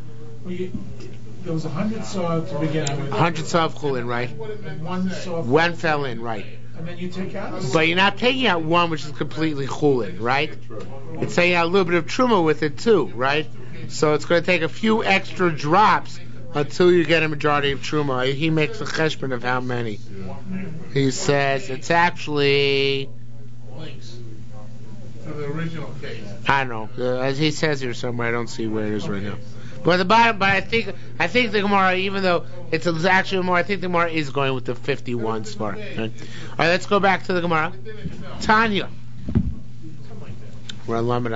There was 100 saw to begin with. 100 saw of chulin, right? One fell in, right? And then you take out. But you're not taking out one which is completely chulin, right? It's taking out a little bit of truma with it too, right? So it's going to take a few extra drops until you get a majority of truma. He makes a cheshbon of how many. He says it's actually Links to the original case. I don't know. As he says here somewhere, I don't see where it is right now. But the bottom, but I think the Gemara, even though it's actually more, I think the Gemara is going with the 51 spar. Right? All right, let's go back to the Gemara. Tanya. We're on Lamed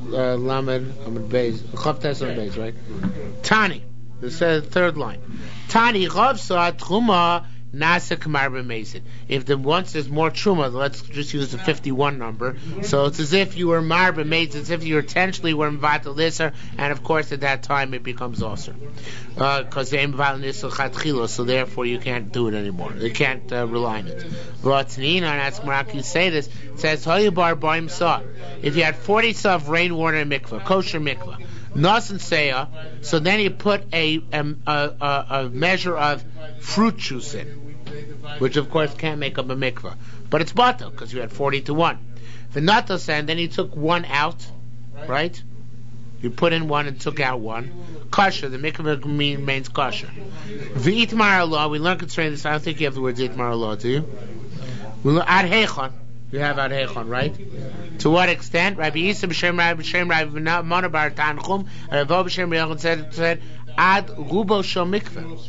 Beis, Chavtes on Beis, right? Tani. This is the third line. Tani Rav saw Truma Nasa Kamar b'Meisid. If once there's more Truma, let's just use the 51 number. So it's as if you were Mar b'Meisid, as if you intentionally were Mvatal Nisar, and of course at that time it becomes Osir. Because they Mvatal Nisar Chatchilo, so therefore you can't do it anymore. You can't rely on it. V'atnina, and that's Maraki say this, it says, Hoyabar Barim Saw. If you had 40 saw of rainwater and mikvah, kosher mikvah, Nas and Seya, so then you put a measure of fruit juice in, which of course can't make up a mikvah. But it's bato, because you had 40 to 1. The natos, and then you took one out, right? You put in one and took out one. Kosher, the mikvah remains kosher. The Itmar Allah, we learn concerning this, I don't think you have the words Itmar Allah, do you? We learn Ad Heichon. You have Ad Heichon, right? To what extent? Rabbi Yisa b'Shem Rabbi Mona bar Tanchum, and Rav b'Shem Rabbi said Ad Rubo Shel Mikveh.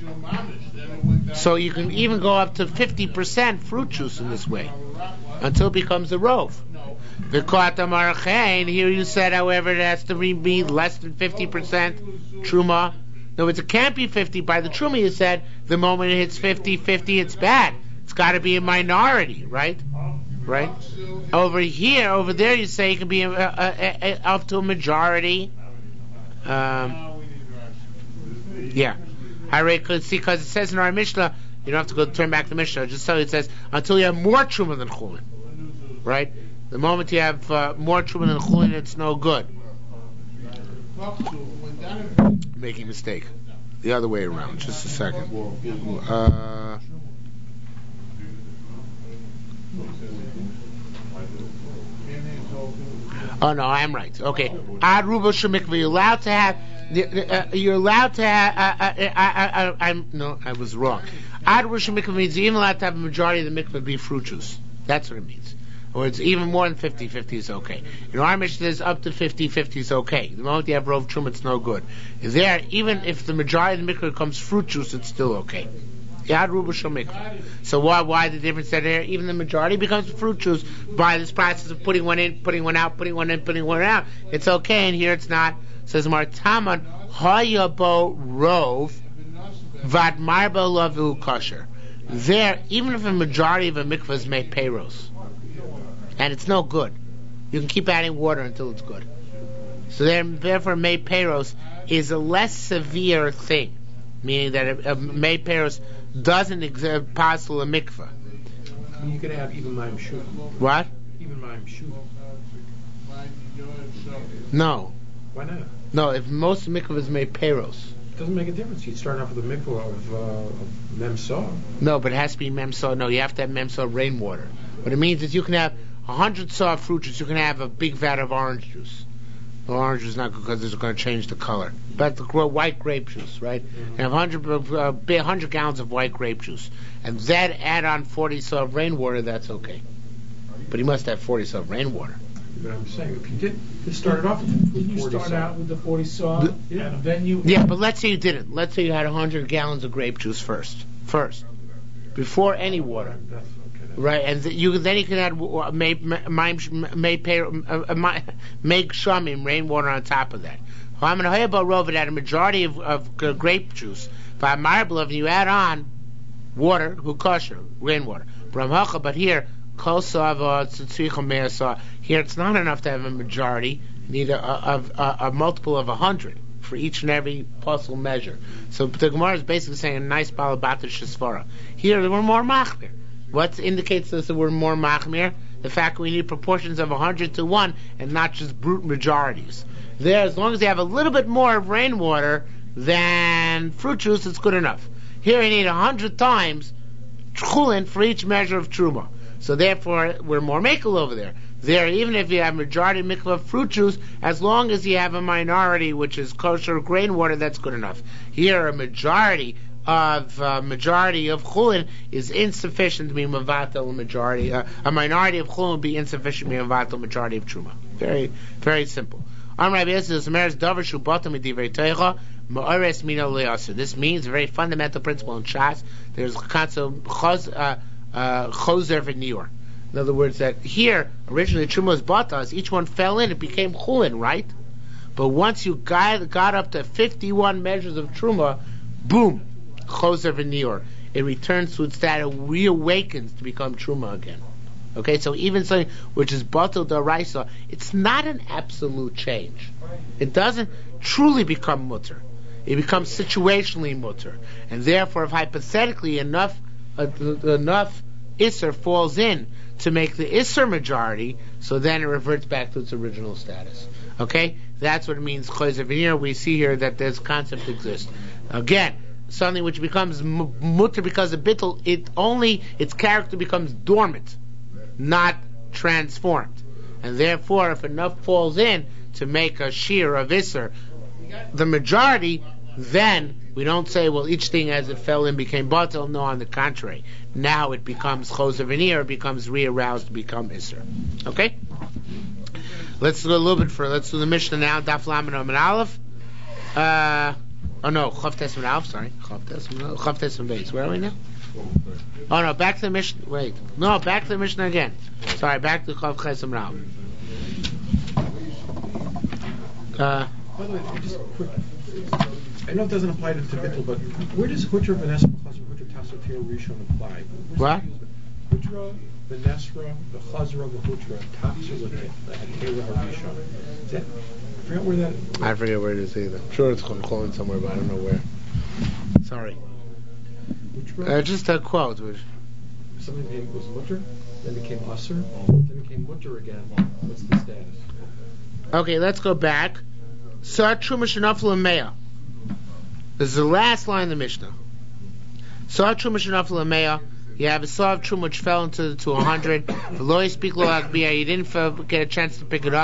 So you can even go up to 50% fruit juice in this way, until it becomes a rove. The Kata Marachain, here you said, however, it has to be less than 50% Truma. No, it can't be 50. By the Truma, you said, the moment it hits 50, it's bad. It's got to be a minority, right? Right? Over there, you say it can be up to a majority. Yeah. I could see, because it says in our Mishnah, you don't have to go turn back to Mishnah, just so it says, until you have more Truma than Chulin. Right? The moment you have more Truma than Chulin, it's no good. Making a mistake. The other way around. Just a second. Oh no, I'm right. Okay. Ad ruba shemikva. You're allowed to have. You're allowed to have. I was wrong. Ad ruba shemikva means you're even allowed to have a majority of the mikvah be fruit juice. That's what it means. Or it's even more than 50-50 is okay. In our Mishnah, there's up to 50-50 is okay. The moment you have rov truma, it's no good. There, even if the majority of the mikvah becomes fruit juice, it's still okay. Yad ruba shel mikvah. So why the difference there? Even the majority becomes fruit juice by this process of putting one in, putting one out, putting one in, putting one out. It's okay, and here it's not. Says Martaman hayabo rov vad marba lavu kosher. There, even if a majority of a mikvah is made peiros, and it's no good, you can keep adding water until it's good. So therefore, made peiros is a less severe thing, meaning that a made peiros doesn't possible a mikvah. You can have even ma'im shuv. What? Even ma'im shuv. No. Why not? No, if most mikvah is made peiros. It doesn't make a difference. You start off with a mikvah of memsa. No, but it has to be memsa. No, you have to have memsa rainwater. What it means is you can have 100 saw of fruit juice. You can have a big vat of orange juice. The orange juice is not good because it's going to change the color. But the white grape juice, right? Mm-hmm. And 100 gallons of white grape juice. And then add on 40 saw of rainwater, that's okay. But you must have 40 saw of rainwater. But I'm saying, if you did start off with 40 you start out with the 40 saw, and then you... Yeah, but let's say you didn't. Let's say you had 100 gallons of grape juice first. Before any water. That's okay. Right, and then you can add make shamim, rainwater on top of that. I'm going to hear about Rov that a majority of grape juice. By marble, and you add on water, kosher, rainwater. But here, here it's not enough to have a majority. You need a multiple of 100 for each and every possible measure. So the Gemara is basically saying a nice balabata shesvara. Here we're more machmir. What indicates this that we're more machmir? The fact we need proportions of 100 to 1 and not just brute majorities. There, as long as you have a little bit more of rainwater than fruit juice, it's good enough. Here you need 100 times chulin for each measure of truma. So therefore, we're more makel over there. There, even if you have majority mikvah of fruit juice, as long as you have a minority which is kosher grain water, that's good enough. Here, a majority of chulin is insufficient to be mavatal majority. A minority of chulin would be insufficient to be mavatal majority of truma. Very, very simple. This means a very fundamental principle in Shas. There's a concept choser v'nior. In other words, that here originally truma was batas. Each one fell in, it became chulin, right? But once you got up to 51 measures of truma, boom, choser v'nior. It returns to its status, reawakens to become truma again. Okay, so even something which is batal daraisa, it's not an absolute change. It doesn't truly become mutter. It becomes situationally mutter, and therefore, if hypothetically enough isser falls in to make the isser majority, so then it reverts back to its original status. Okay, that's what it means. Choser v'nior. We see here that this concept exists. Again, something which becomes mutter because of bittul, its character becomes dormant, not transformed, and therefore, if enough falls in to make a shear of isser, the majority, then we don't say, well, each thing as it fell in became batal. No, on the contrary, now it becomes choser v'nior, it becomes rearoused to become isser. Okay, let's do a little bit further. Let's do the Mishnah now. Daf Lamed Amud Aleph. Chav Tes Amud Aleph. Sorry, Chav Tes Amud Beis. Where are we now? Oh no, back to the Mishnah. Wait, no, back to the Mishnah again. Sorry, back to Chav Tes Amud Aleph. By the way, just quick. I know it doesn't apply to Bittul, but where does Hutra, Benesra, Chazra, Hutra, Tasotir, Rishon apply? What? Hutra, Benesra, the Chazra, the Hutra, Tasotir, the Hatera, Rishon. Is that? I forget where that. I forget where it is either. I'm sure it's calling somewhere, but I don't know where. Sorry. Just a quote. Something was Mutter, then became Usser, then became Mutter again. What's the status? Okay, let's go back. Sar Truma Shenafel Ameya. This is the last line of the Mishnah. Sar Truma Shenafel Ameya. You have a saw of Truma which fell into 100. V'lo yispik lo agbiya. You didn't get a chance to pick it up.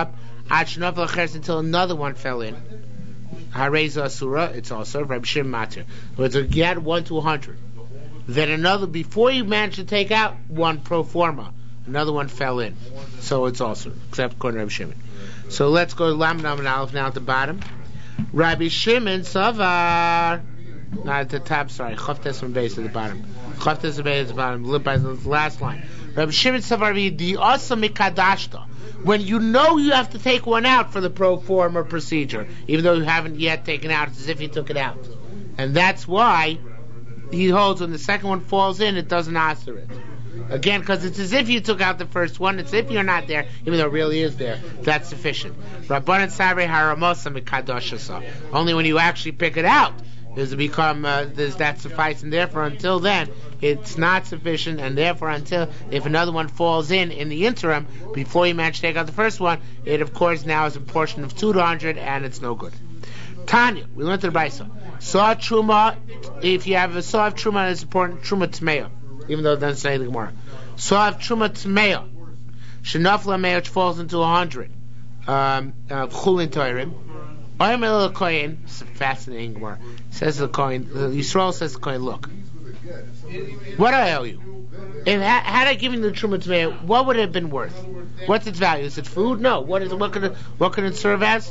until another one fell in. Hareza Asura, it's also Rabbi Shimon Matir. But you had 1 to 100. Then another, before you managed to take out one pro forma, another one fell in. So it's also, except according to Rabbi Shimon. So let's go to Lam Nam and Aleph now at the bottom. Rabbi Shimon Savar. Not at the top, sorry. Chavtes from base at the bottom. Chavtes from base at the bottom. Look by the last line. Rabbi Shimon Savar the Asa Mikadashta. When you know you have to take one out for the pro forma procedure, even though you haven't yet taken out, it's as if you took it out. And that's why he holds when the second one falls in, it doesn't answer it. Again, because it's as if you took out the first one, it's as if you're not there, even though it really is there. That's sufficient. Rabbanan Sabre Haramosa Mikadoshasa. Only when you actually pick it out does it become, does that suffice, and therefore until then, it's not sufficient, and therefore until, if another one falls in the interim, before you manage to take out the first one, it of course now is a portion of 2 to 100, and it's no good. Tanya, we learned the Brisa. Saw Truma, if you have a Saw of Truma, it's important, Truma Tmeya, even though it doesn't say the Gemara. Saw of Truma Tmeya, Shenafla Meya, which falls into 100, Chulin Toirim, Oyamel Kohen, it's a fascinating Gemara. Says the Kohen, Yisrael says the Kohen, look, what do I owe you? Had I given you the Truma Tmeya, what would it have been worth? What's its value? Is it food? No. What can it serve as?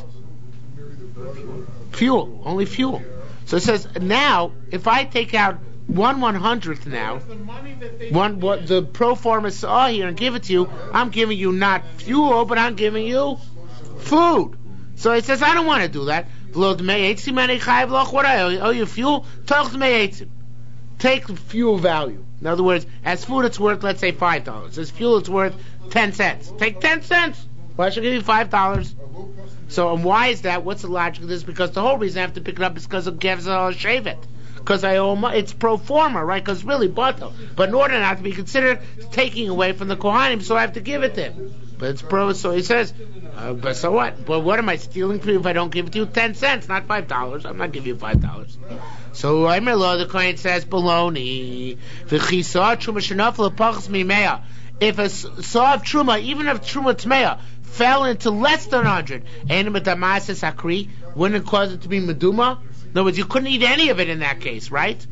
Fuel. Only fuel. So it says, now, if I take out 1/100th now, what the pro forma saw here and give it to you, I'm giving you not fuel, but I'm giving you food. So it says, I don't want to do that. What I owe you fuel? Take the fuel value. In other words, as food it's worth, let's say $5. As fuel it's worth 10 cents. Take 10 cents. Well, I should give you $5. So, and why is that? What's the logic of this? Because the whole reason I have to pick it up is because of Gevzel Shevet. Because I owe it's pro forma, right? Because really, batel. But in order not to be considered taking away from the Kohanim, so I have to give it to him. But it's pro, so he says, but so what? But what am I stealing from you if I don't give it to you? 10 cents, not $5. I'm not giving you $5. So the Kohen says, baloney. If a saw of Truma, even if Truma Tmeya, fell into less than 100, wouldn't it cause it to be meduma? In other words, you couldn't eat any of it in that case, right?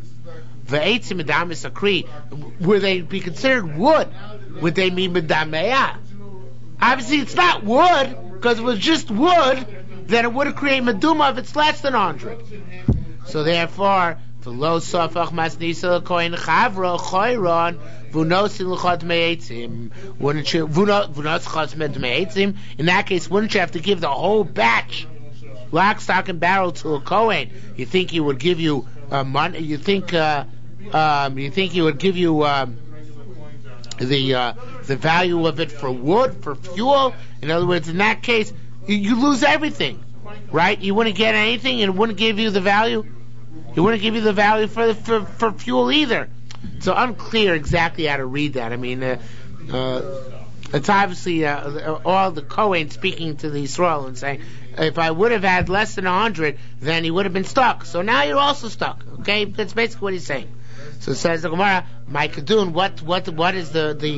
Would they be considered wood? Would they be medamea? Obviously, it's not wood, because if it was just wood, then it would create meduma if it's less than 100. So therefore, the low safach masnisa kohen chavra choyron vunosin l'chot me'etzim. Wouldn't you vunos me'etzim? In that case, wouldn't you have to give the whole batch, lock, stock, and barrel to a kohen? You think he would give you money? You think he would give you the value of it for wood, for fuel? In other words, in that case, you lose everything, right? You wouldn't get anything, and it wouldn't give you the value. He wouldn't give you the value for fuel either. So unclear exactly how to read that. I mean, it's obviously all the Kohen speaking to the Yisrael and saying, if I would have had less than 100, then he would have been stuck. So now you're also stuck. Okay, that's basically what he's saying. So it says the Gemara, my Kadun, what is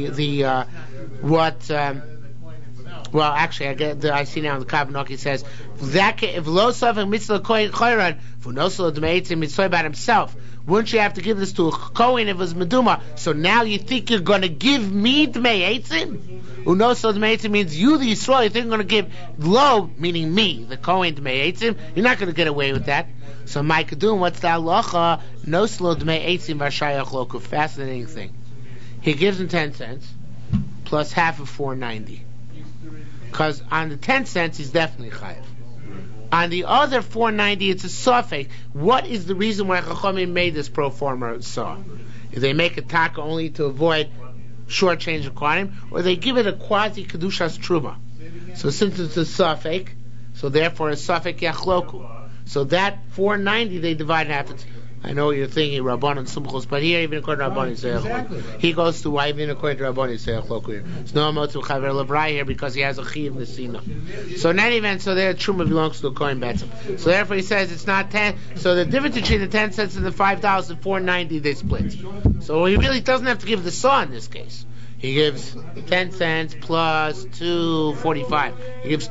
well, actually, I see now in the Kabbalah says, if lo safek mitzvah kohen choyran v'nosel d'meitzim mitzvah about himself, wouldn't you have to give this to a kohen if it was meduma? So now you think you're going to give me d'meitzim? Unosel d'meitzim means you, the Yisrael, you think you're going to give lo, meaning me, the kohen d'meitzim? You're not going to get away with that. So my Kadun, what's the halacha? Nosel d'meitzim v'shayach loku. Fascinating thing. He gives him 10 cents plus half of 4.90. Because on the 10 cents, he's definitely chayav. On the other 4.90, it's a safek. What is the reason why Chachamim made this pro forma saw? If they make a taka only to avoid short change of Kohanim, or they give it a quasi kedushas truma. So since it's a safek, so therefore a safek yachloku. So that 4.90 they divide in half. I know you're thinking Rabbanan Sumchos, but here even according to Rabbanan say exactly. He goes to why even according to Rabbanan say Achloku here. It's no Motzu Chaver Lebrai here because he has a Chi of Nesina. So in any event, so their Truma belongs to the Kohen Betzim. So therefore he says it's not 10. So the difference between the 10 cents and the $5 and $4.90 they split. So he really doesn't have to give the saw in this case. He gives 10 cents plus 2.45. He gives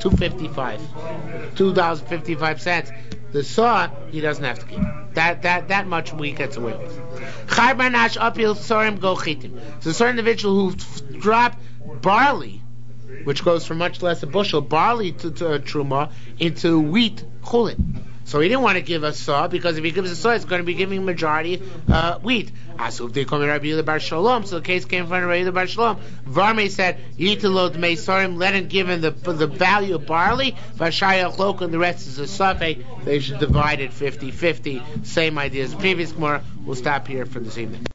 $2.55. The saw he doesn't have to keep. That much we gets away with. So a certain individual who dropped barley, which goes from much less a bushel, barley to truma into wheat chulin. So he didn't want to give a saw because if he gives a saw, it's going to be giving majority wheat. So the case came from Rabbi Yehuda Bar Shalom. Varmei said, let him give him the value of barley, and the rest is a safek. They should divide it 50-50. Same idea as the previous Gemara. We'll stop here for this evening.